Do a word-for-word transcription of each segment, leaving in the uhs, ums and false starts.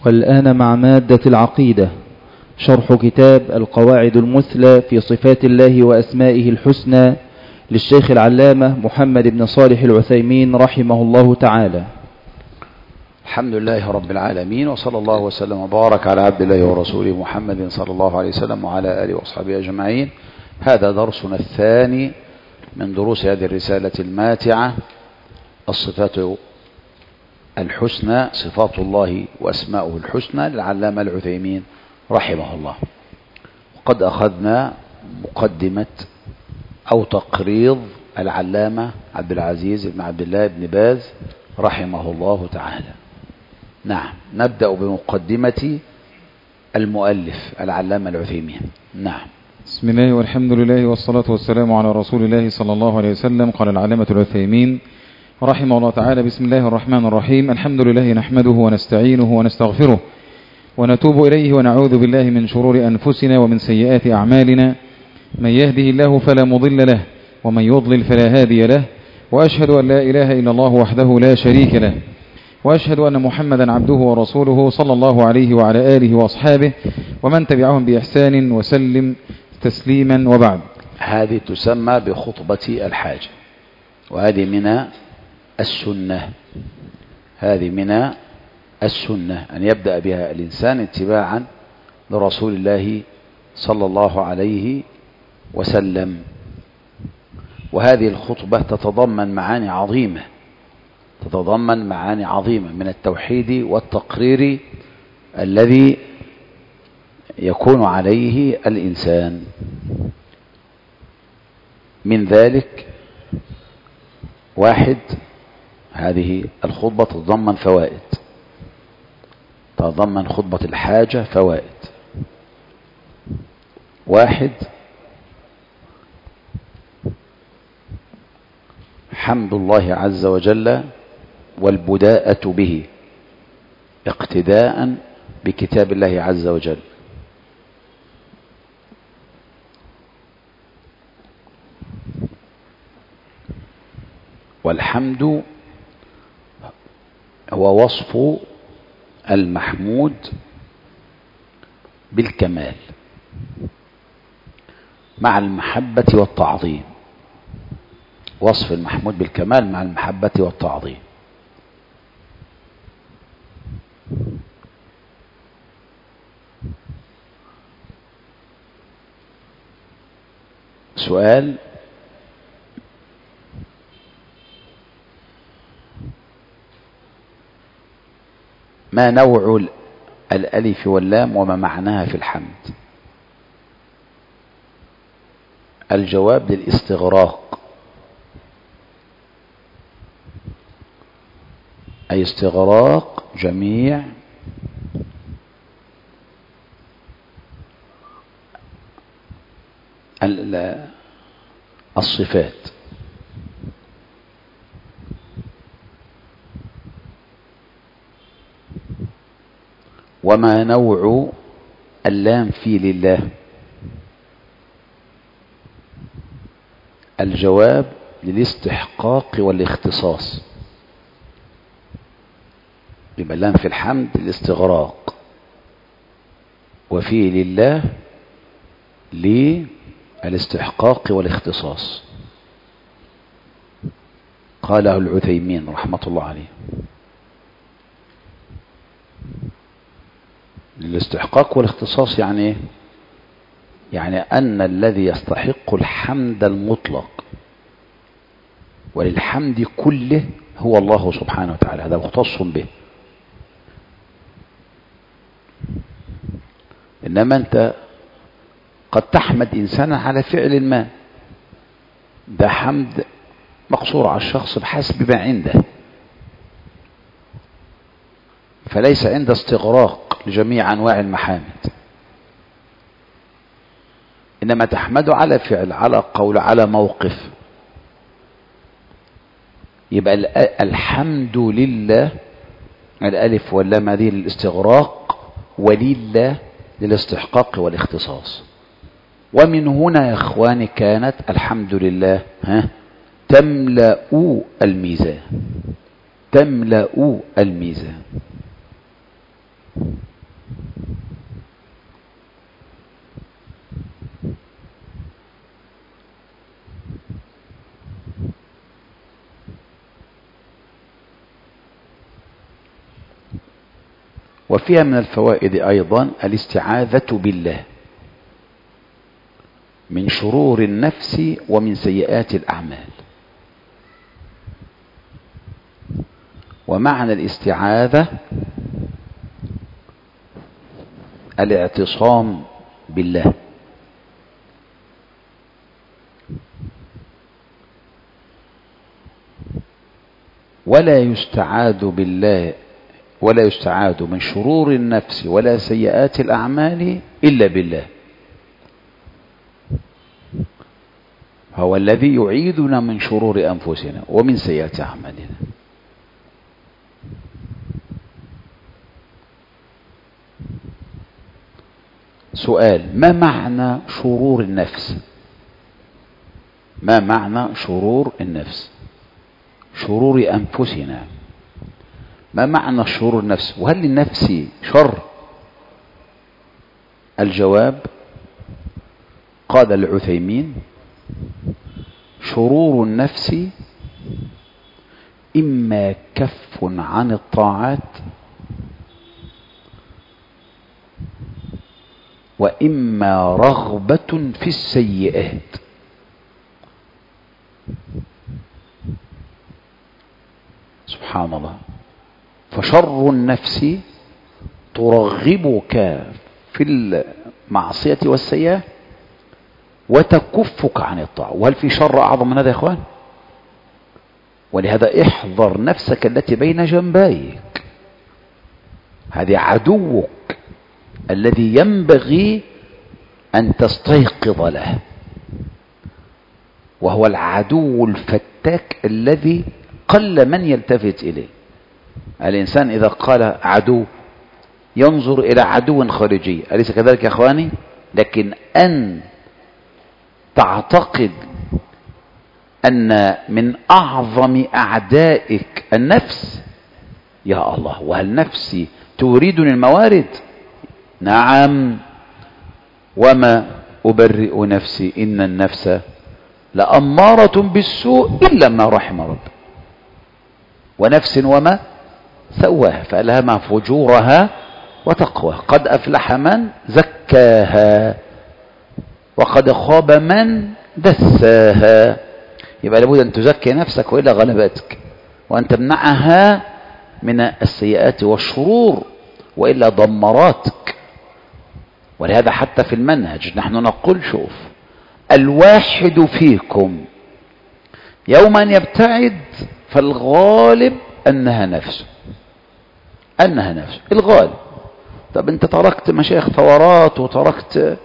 والآن مع مادة العقيدة، شرح كتاب القواعد المثلى في صفات الله وأسمائه الحسنى للشيخ العلامة محمد بن صالح العثيمين رحمه الله تعالى. الحمد لله رب العالمين، وصلى الله وسلم وبارك على عبد الله ورسوله محمد صلى الله عليه وسلم وعلى آله وأصحابه أجمعين. هذا درسنا الثاني من دروس هذه الرسالة الماتعة، الصفات الحسنى، صفات الله وأسماؤه الحسنى للعلامة العثيمين رحمه الله. وقد أخذنا مقدمة أو تقريض العلامة عبد العزيز بن عبد الله بن باز رحمه الله تعالى. نعم، نبدأ بمقدمة المؤلف العلامة العثيمين. نعم. بسم الله والحمد لله والصلاة والسلام على رسول الله صلى الله عليه وسلم. قال العلامة العثيمين رحمه الله تعالى: بسم الله الرحمن الرحيم. الحمد لله نحمده ونستعينه ونستغفره ونتوب إليه ونعوذ بالله من شرور أنفسنا ومن سيئات أعمالنا. من يهده الله فلا مضل له ومن يضلل فلا هادي له، وأشهد أن لا إله إلا الله وحده لا شريك له، وأشهد أن محمدا عبده ورسوله صلى الله عليه وعلى آله وأصحابه ومن تبعهم بإحسان وسلم تسليما، وبعد. هذه تسمى بخطبة الحاجة، وهذه من السنة. هذه من السنة أن يبدأ بها الإنسان اتباعا لرسول الله صلى الله عليه وسلم. وهذه الخطبة تتضمن معاني عظيمة، تتضمن معاني عظيمة من التوحيد والتقرير الذي يكون عليه الإنسان. من ذلك: واحد، هذه الخطبة تتضمن فوائد، تتضمن خطبة الحاجة فوائد. واحد، حمد الله عز وجل والبداءة به اقتداء بكتاب الله عز وجل. والحمد هو وصف المحمود بالكمال مع المحبة والتعظيم. وصف المحمود بالكمال مع المحبة والتعظيم. سؤال: ما نوع الألف واللام وما معناها في الحمد؟ الجواب: للاستغراق، أي استغراق جميع الصفات. وما نوع اللام في لله؟ الجواب: للاستحقاق والاختصاص. يبقى اللام في الحمد للاستغراق، وفي لله للاستحقاق والاختصاص. قاله العثيمين رحمة الله عليه. للاستحقاق والاختصاص يعني ايه؟ يعني أن الذي يستحق الحمد المطلق وللحمد كله هو الله سبحانه وتعالى، هذا مختص به. إنما أنت قد تحمد إنسانا على فعل ما، ده حمد مقصور على الشخص بحسب ما عنده، فليس عند استغراق لجميع أنواع المحامد. إنما تحمده على فعل، على قول، على موقف. يبقى الحمد لله، الألف واللام هذه للاستغراق، ولله للاستحقاق والاختصاص. ومن هنا يا إخواني كانت الحمد لله ها تملأ الميزان، تملأ الميزان. وفيها من الفوائد أيضا الاستعاذة بالله من شرور النفس ومن سيئات الأعمال. ومعنى الاستعاذة الاعتصام بالله، ولا يستعاذ بالله ولا يستعاذ من شرور النفس ولا سيئات الأعمال إلا بالله. هو الذي يعيذنا من شرور أنفسنا ومن سيئات أعمالنا. سؤال: ما معنى شرور النفس؟ ما معنى شرور النفس؟ شرور أنفسنا. ما معنى شرور النفس؟ وهل للنفس شر؟ الجواب: قال العثيمين: شرور النفس إما كف عن الطاعات وإما رغبة في السيئات. سبحان الله. فشر النفس ترغبك في المعصية والسيئة وتكفك عن الطاعة. وهل في شر أعظم من هذا يا إخوان؟ ولهذا احذر نفسك التي بين جنبيك، هذه عدوك الذي ينبغي أن تستيقظ له، وهو العدو الفتاك الذي قل من يلتفت إليه. الإنسان إذا قال عدو ينظر إلى عدو خارجي، أليس كذلك يا أخواني؟ لكن أن تعتقد أن من أعظم أعدائك النفس، يا الله، وهل نفسي تريدني الموارد؟ نعم، وما أبرئ نفسي إن النفس لأمارة بالسوء إلا ما رحم رب. ونفس وما سواها فألهمها فجورها وتقواها. قد أفلح من زكاها وقد خاب من دساها. يبقى لابد أن تزكي نفسك وإلا غلبتك، وأن تمنعها من السيئات والشرور وإلا دمراتك. ولهذا حتى في المنهج نحن نقول: شوف، الواحد فيكم يوم أن يبتعد فالغالب أنها نفسه، أنها نفسه الغالب. طب أنت تركت مشايخ ثورات، وتركت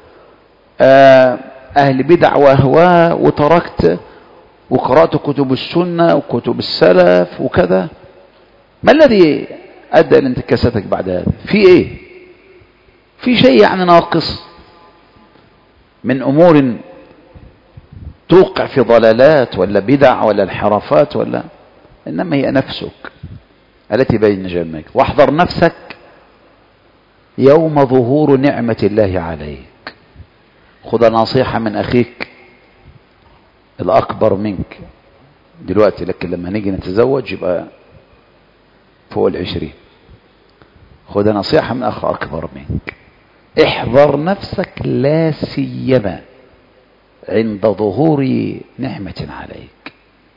أهل بدع وأهواء، وتركت وقرأت كتب السنة وكتب السلف وكذا، ما الذي أدى لانتكاستك بعد هذا؟ في إيه؟ في شيء يعني ناقص من أمور توقع في ضلالات ولا بدع ولا انحرافات، ولا إنما هي نفسك التي بين جنبك. واحذر نفسك يوم ظهور نعمة الله عليك. خذ نصيحة من أخيك الأكبر منك دلوقتي، لكن لما نيجي نتزوج يبقى فوق العشرين. خذ نصيحة من أخ أكبر منك. احذر نفسك لا سيما عند ظهور نعمة عليك،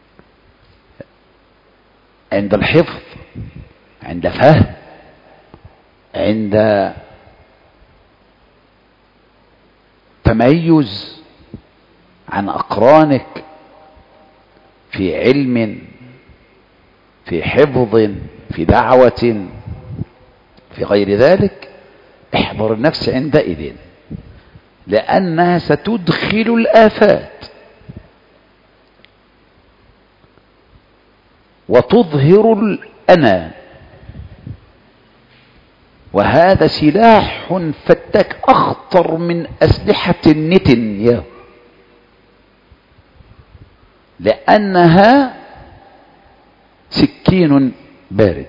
عند الحفظ، عند فهم، عند تميز عن أقرانك في علم، في حفظ، في دعوة، في غير ذلك. احذر النفس عندئذ، لأنها ستدخل الآفات وتظهر الأنا، وهذا سلاح فتاك أخطر من أسلحة النتن، لأنها سكين بارد.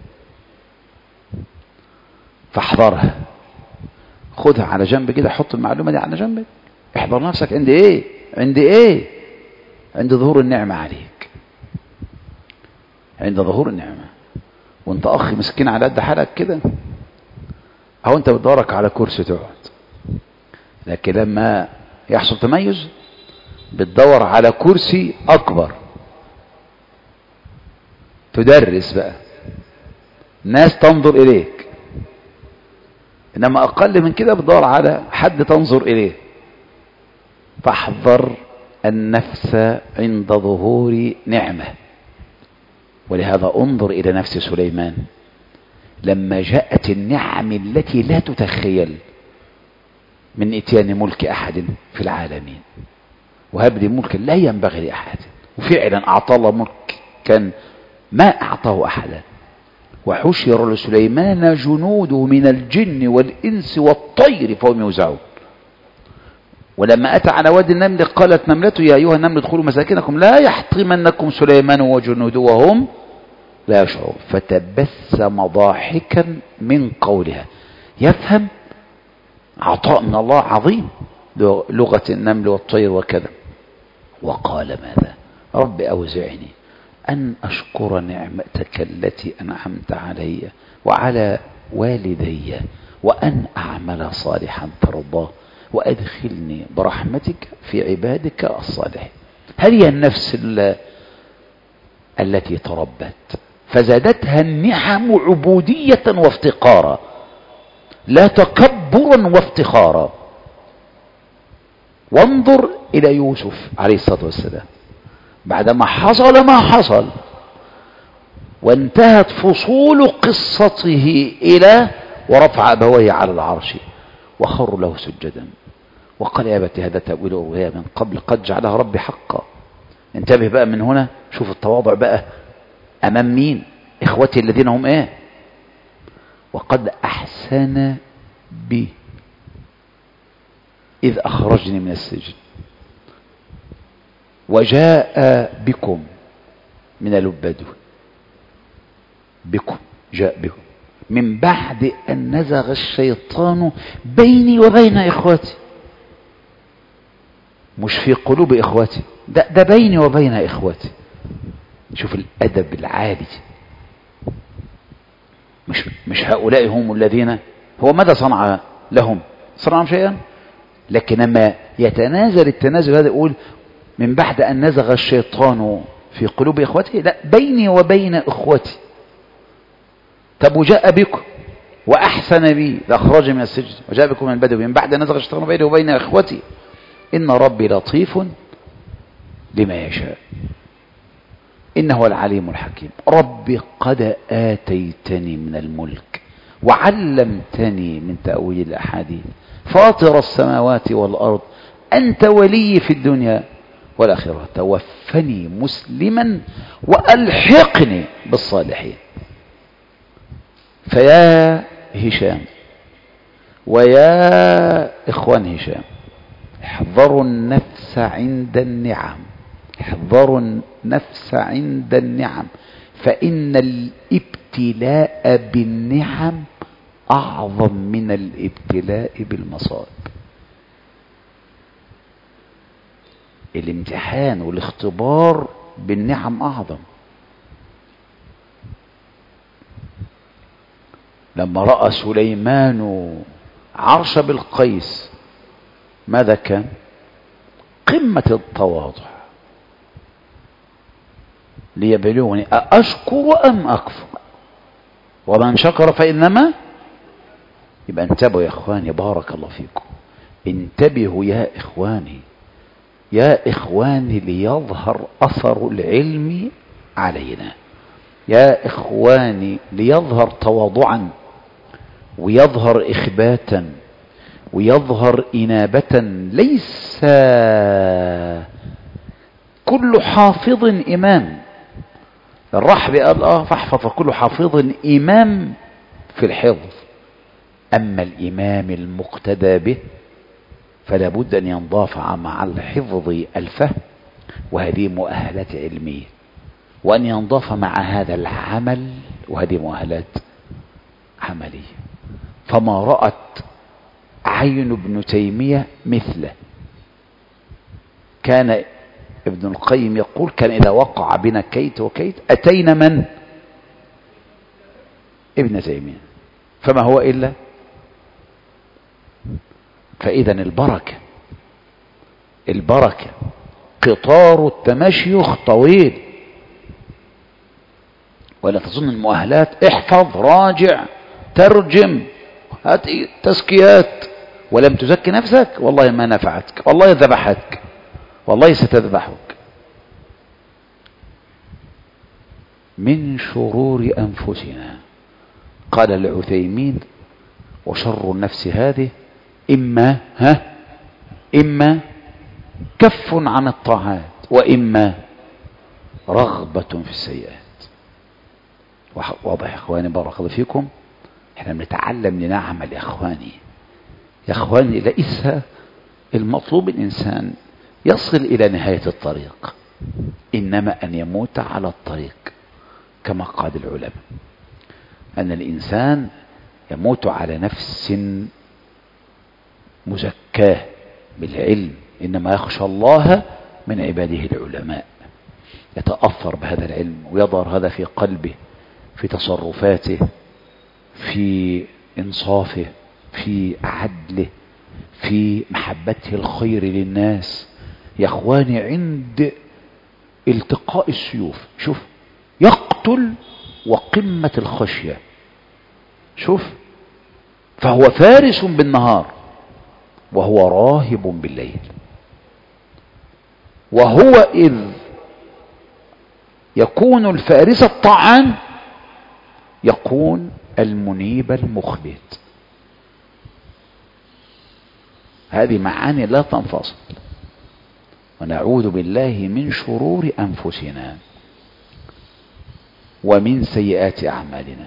فاحذرها، خذها على جنب كده، حط المعلومة دي على جنبك. احذر نفسك عند ايه؟ عند ايه؟ عند ظهور النعمة عليك، عند ظهور النعمة. وانت اخ مسكين على قد حالك كده، أو أنت بتدورك على كرسي تقعد، لكن لما يحصل تميز بتدور على كرسي أكبر تدرس بقى، ناس تنظر إليك. إنما أقل من كده بتدور على حد تنظر إليه. فاحذر النفس عند ظهور نعمة. ولهذا انظر إلى نفس سليمان لما جاءت النعم التي لا تتخيل من إتيان ملك أحد في العالمين، وهب لي ملكا لا ينبغي لأحد، وفعلا أعطى الله ملك كان ما أعطاه أحدا. وحشر لسليمان جنوده من الجن والإنس والطير فهم يوزعون. ولما أتى على وادي النمل قالت نملته يا أيها النمل ادخلوا مساكنكم لا يحطمنكم سليمان وجنوده وهم لا يشعرون. فتبسم ضاحكا من قولها، يفهم عطاء من الله عظيم لغة النمل والطير وكذا. وقال ماذا؟ رب أوزعني أن أشكر نعمتك التي أنعمت علي وعلى والدي وأن أعمل صالحا ترضاه وأدخلني برحمتك في عبادك الصالحين. هذه النفس التي تربت فزادتها النعم عبودية وافتقارا لا تكبرا وافتخارا. وانظر إلى يوسف عليه الصلاة والسلام بعدما حصل ما حصل وانتهت فصول قصته إلى ورفع أبويه على العرش وخروا له سجدا وقال يا أبت هذا تأويل رؤيا من قبل قد جعلها ربي حقا. انتبه بقى من هنا، شوف التواضع بقى أمام مين؟ إخوتي الذين هم إيه؟ وقد أحسن بي إذ أخرجني من السجن وجاء بكم من البدو، بكم جاء بكم من بعد أن نزغ الشيطان بيني وبين إخوتي. مش في قلوب إخوتي، ده, ده بيني وبين إخوتي. شوف الأدب العالي. مش, مش هؤلاء هم الذين هو ماذا صنع لهم؟ صنعهم شيئا، لكن لما يتنازل التنازل هذا يقول من بعد أن نزغ الشيطان في قلوب إخوتي، لا بيني وبين إخوتي. طب وجاء بكم وأحسن بي لأخرج من السجن وجاء بكم من البدو من بعد أن نزغ الشيطان بيني وبين إخوتي إن ربي لطيف لما يشاء إنه هو العليم الحكيم. ربي قد آتيتني من الملك وعلمتني من تأويل الأحاديث فاطر السماوات والأرض أنت ولي في الدنيا والآخرة توفني مسلما وألحقني بالصالحين. فيا هشام ويا إخوان هشام احذروا النفس عند النعم، احذروا النفس عند النعم، فإن الابتلاء بالنعم أعظم من الابتلاء بالمصائب. الامتحان والاختبار بالنعم أعظم. لما رأى سليمان عرش بالقيس ماذا كان؟ قمة التواضع. ليبلوني أأشكر أم أكفر ومن شكر فإنما. يبقى انتبهوا يا إخواني، بارك الله فيكم، انتبهوا يا إخواني يا إخواني ليظهر أثر العلم علينا، يا إخواني ليظهر تواضعا ويظهر إخباتا ويظهر إنابة. ليس كل حافظ إمام. الرحب قال آه فاحفظ كل حافظ إمام في الحفظ، أما الإمام المقتدى به فلا بد أن ينضاف مع الحفظ الفهم، وهذه مؤهلات علمية، وأن ينضاف مع هذا العمل، وهذه مؤهلات عملية. فما رأت عين ابن تيمية مثله. كان ابن القيم يقول كان إذا وقع بنا كيت وكيت أتينا من؟ ابن تيمية. فما هو إلا فإذا البركة البركة قطار التمشيخ طويل. ولا تظن المؤهلات احفظ راجع ترجم هات تزكيات ولم تزكي نفسك والله ما نفعتك، والله ذبحتك، والله ستذبحك. من شرور أنفسنا قال العثيمين وشر النفس هذه إما ها إما كف عن الطاعات وإما رغبة في السيئات. واضح يا اخواني؟ بارك الله فيكم. احنا بنتعلم لنعمل يا اخواني. يا اخواني ليس المطلوب الانسان يصل الى نهاية الطريق، انما ان يموت على الطريق، كما قال العلماء ان الانسان يموت على نفس مزكاه بالعلم، انما يخشى الله من عباده العلماء. يتأثر بهذا العلم ويظهر هذا في قلبه، في تصرفاته، في إنصافه، في عدله، في محبته الخير للناس. يا اخواني عند التقاء السيوف شوف يقتل وقمة الخشية، شوف فهو فارس بالنهار وهو راهب بالليل، وهو إذ يكون الفارس الطعان يكون المنيب المخبت. هذه معاني لا تنفصل. ونعوذ بالله من شرور أنفسنا ومن سيئات أعمالنا.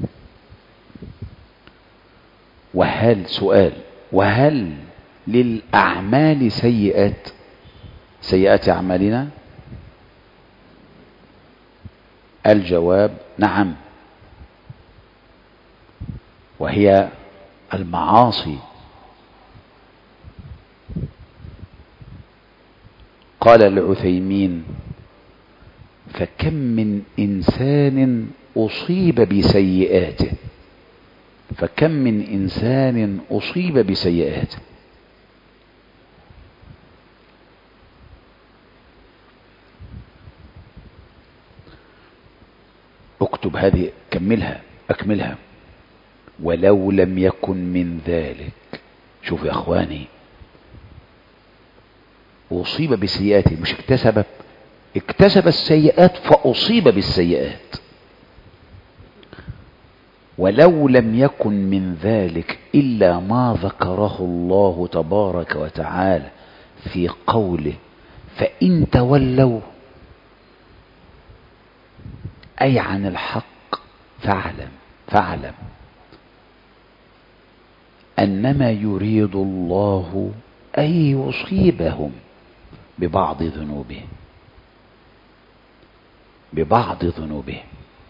وهل سؤال وهل للأعمال سيئات سيئات أعمالنا؟ الجواب نعم، وهي المعاصي. قال العثيمين فكم من إنسان أصيب بسيئاته فكم من إنسان أصيب بسيئاته اكتب هذه، كملها أكملها. ولو لم يكن من ذلك، شوف يا أخواني، أصيب بسيئاته مش اكتسب اكتسب السيئات فأصيب بالسيئات. ولو لم يكن من ذلك إلا ما ذكره الله تبارك وتعالى في قوله فإن تولوا أي عن الحق فاعلم فاعلم أنما يريد الله أن يصيبهم ببعض ذنوبهم ببعض ذنوبهم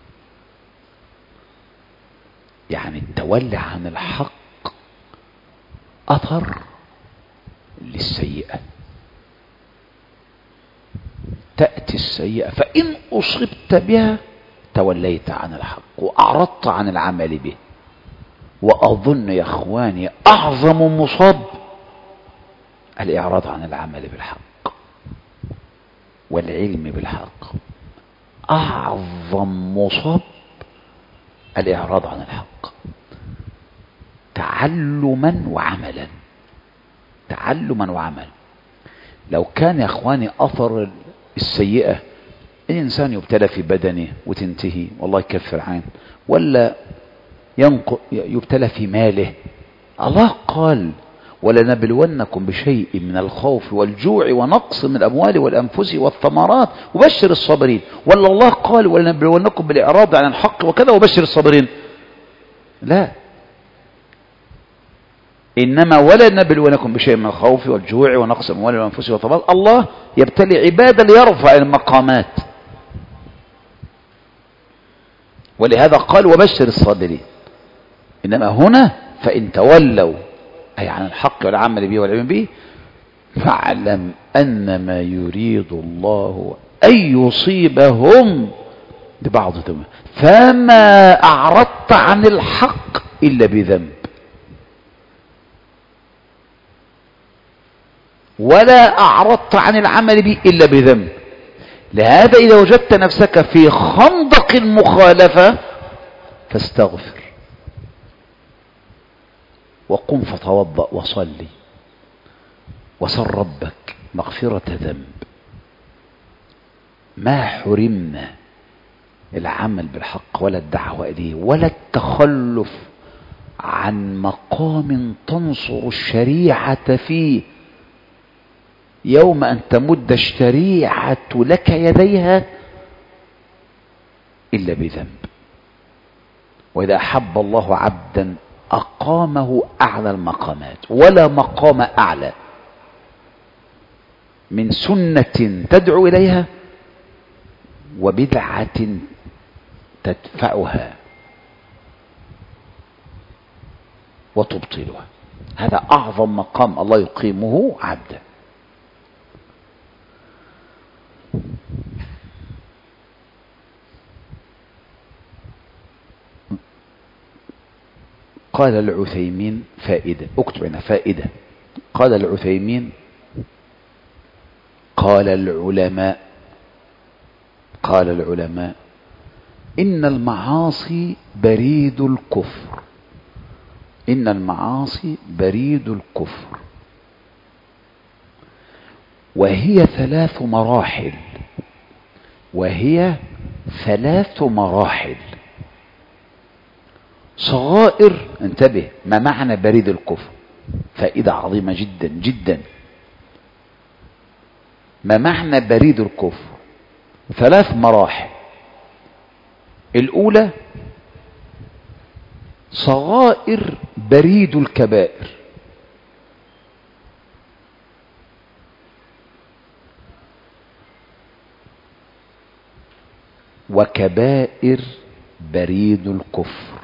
يعني التولي عن الحق أثر للسيئة. تأتي السيئة فإن أصبت بها توليت عن الحق وأعرضت عن العمل به. وأظن يا أخواني أعظم مصاب الإعراض عن العمل بالحق والعلم بالحق. أعظم مصاب الإعراض عن الحق تعلما وعملا تعلما وعملا. لو كان يا أخواني أثر السيئة الإنسان يبتلى في بدنه وتنتهي والله يكفر عين، ولا يبتلى في ماله. الله قال ولنبلونكم بشيء من الخوف والجوع ونقص من الأموال والأنفس والثمرات وبشر الصابرين. ولا الله قال ولنبلونكم بالإعراض عن الحق وكذا وبشر الصابرين؟ لا، إنما ولنبلونكم بشيء من الخوف والجوع ونقص من الأموال والأنفس والثمرات. الله يبتلي عباده ليرفع المقامات، ولهذا قال وبشر الصابرين. إنما هنا فإن تولوا أي عن الحق والعمل به والعلم به فاعلم أنما يريد الله أن يصيبهم ببعض ذنوبهم فما أعرضت عن الحق إلا بذنب. ولا أعرضت عن العمل به إلا بذنب. لهذا إذا وجدت نفسك في خندق المخالفة فاستغفر وقم فتوضأ وصلي وسل ربك مغفرة ذنب. ما حرمنا العمل بالحق ولا الدعوة إليه ولا التخلف عن مقام تنصر الشريعة فيه يوم أن تمد الشريعة لك يديها إلا بذنب. وإذا أحب الله عبدا أقامه أعلى المقامات، ولا مقام أعلى من سنة تدعو إليها وبدعة تدفعها وتبطلها. هذا أعظم مقام الله يقيمه عبدا. قال العثيمين فائدة، اكتب هنا فائدة. قال العثيمين قال العلماء قال العلماء إن المعاصي بريد الكفر إن المعاصي بريد الكفر وهي ثلاث مراحل وهي ثلاث مراحل صغائر. انتبه، ما معنى بريد الكفر؟ فائدة عظيمة جدا جدا. ما معنى بريد الكفر؟ ثلاث مراحل. الأولى صغائر بريد الكبائر، وكبائر بريد الكفر.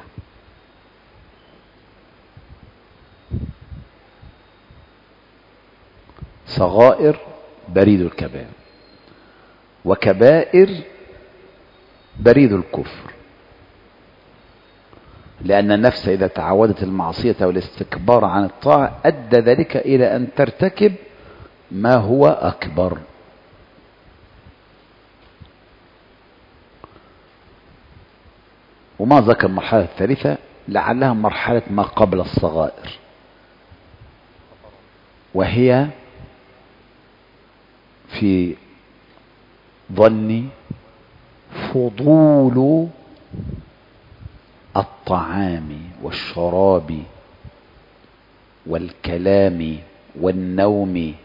صغائر بريد الكبائر وكبائر بريد الكفر. لأن النفس إذا تعودت المعصية والاستكبار عن الطاعة أدى ذلك إلى أن ترتكب ما هو أكبر. وما ذكر المرحلة الثالثة لعلها مرحلة ما قبل الصغائر، وهي في ظن فضول الطعام والشراب والكلام والنوم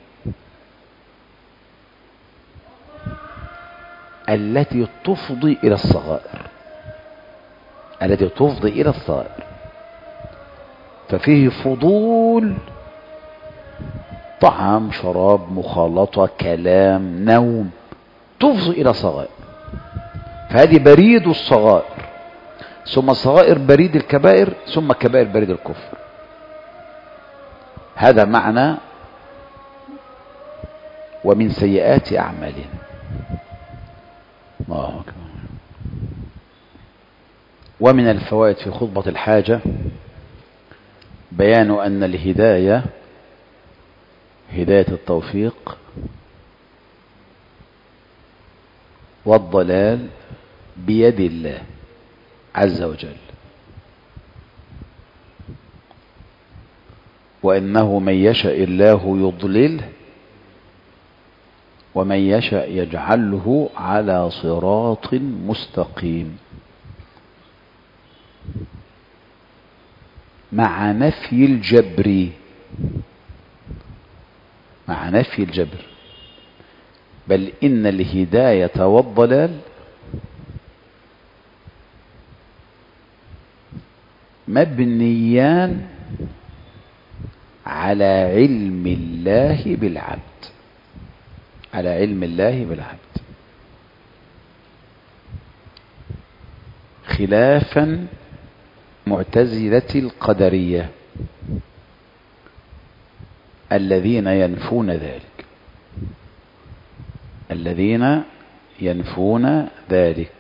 التي تفضي إلى الصغائر التي تفضي إلى الصغائر. ففيه فضول طعام شراب مخالطة كلام نوم تفضي إلى صغائر، فهذه بريد الصغائر، ثم صغائر بريد الكبائر، ثم كبائر بريد الكفر. هذا معنى ومن سيئات أعمالهم. الله أكبر. ومن الفوائد في خطبة الحاجة بيان أن الهداية هداية التوفيق والضلال بيد الله عز وجل، وإنه من يشاء الله يضلله ومن يشاء يجعله على صراط مستقيم، مع نفي الجبر مع نفي الجبر بل إن الهداية والضلال مبنيان على علم الله بالعبد على علم الله بالعبد خلافا معتزلة القدرية الذين ينفون ذلك الذين ينفون ذلك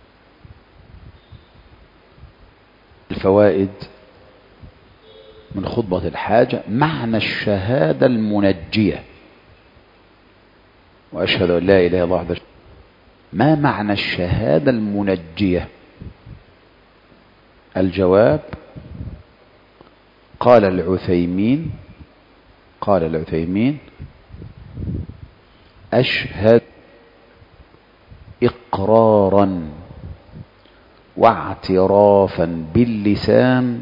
الفوائد من خطبة الحاجة معنى الشهادة المنجية. وأشهد أن لا إله إلا الله وحده. ما معنى الشهادة المنجية؟ الجواب: قال العثيمين قال العثيمين أشهد إقرارا واعترافا باللسان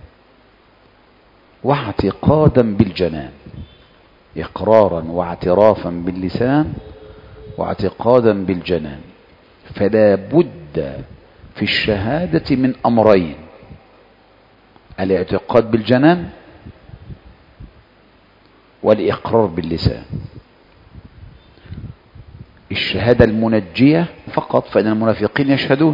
واعتقادا بالجنان. إقرارا واعترافا باللسان واعتقادا بالجنان. فلا بد في الشهادة من أمرين: الاعتقاد بالجنان والإقرار باللسان. الشهادة المنجية فقط، فإن المنافقين يشهدون،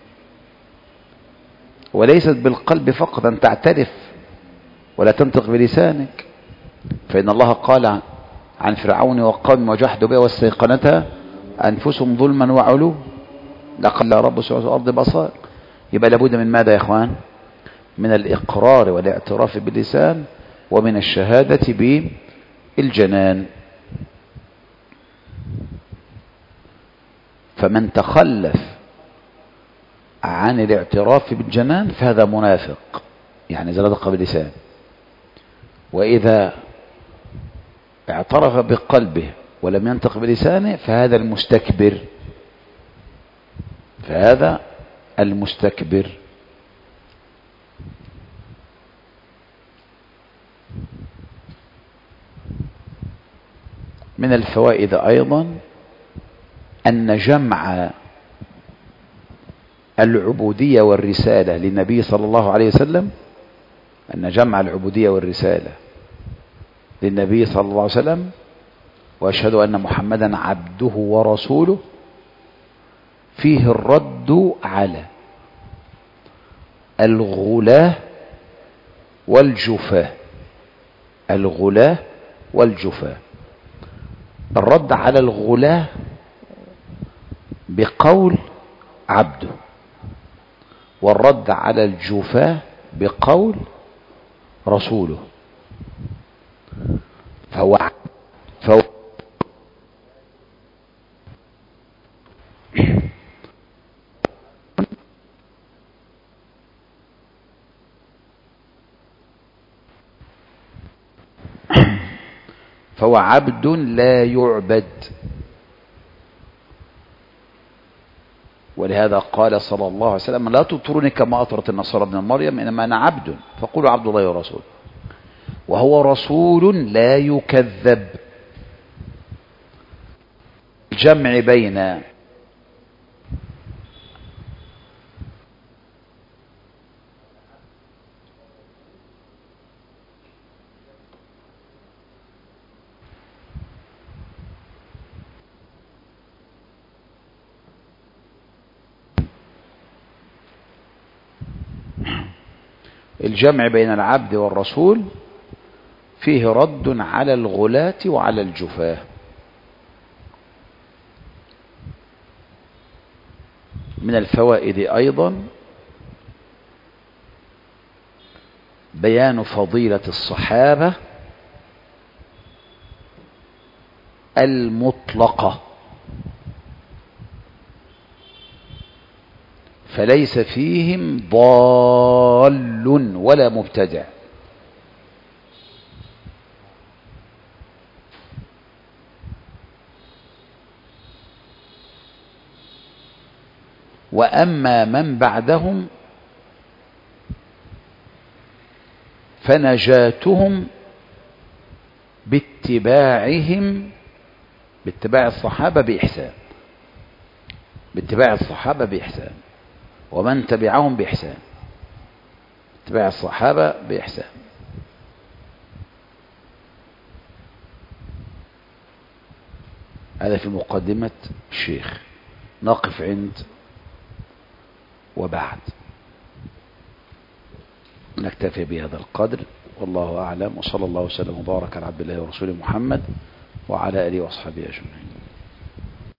وليست بالقلب فقط أن تعترف ولا تنطق بلسانك، فإن الله قال عن فرعون وقومه وجحدوا بها واستيقنتها أنفسهم ظلما وعلوا لقد رب السماوات والأرض بصائر. يبقى لابد من ماذا يا إخوان؟ من الإقرار والاعتراف باللسان، ومن الشهادة بالجنان. فمن تخلف عن الاعتراف بالجنان فهذا منافق، يعني زندق باللسان. وإذا اعترف بقلبه ولم ينطق بلسانه فهذا المستكبر فهذا المستكبر. من الفوائد أيضا أن جمع العبودية والرسالة للنبي صلى الله عليه وسلم أن جمع العبودية والرسالة للنبي صلى الله عليه وسلم وأشهد أن محمدا عبده ورسوله فيه الرد على الغلاة والجفاة. الغلاة والجفاة. الرد على الغلاة بقول عبده، والرد على الجفاة بقول رسوله. فهو فهو فهو عبد لا يعبد. ولهذا قال صلى الله عليه وسلم: لا تطروني كما أطرت النصارى ابن مريم، إنما أنا عبد فقولوا عبد الله ورسوله. وهو رسول لا يكذب. الجمع بين الجمع بين العبد والرسول فيه رد على الغلاة وعلى الجفاة. من الفوائد أيضا بيان فضيلة الصحابة المطلقة، فليس فيهم ضال ولا مبتدع. وأما من بعدهم فنجاتهم باتباعهم باتباع الصحابة بإحسان باتباع الصحابة بإحسان ومن تبعهم بإحسان. اتباع الصحابة بإحسان. هذا في مقدمة الشيخ. نقف عند وبعد. نكتفي بهذا القدر، والله أعلم، وصلى الله وسلم وبارك على عبد الله ورسوله محمد وعلى آله وأصحابه أجمعين.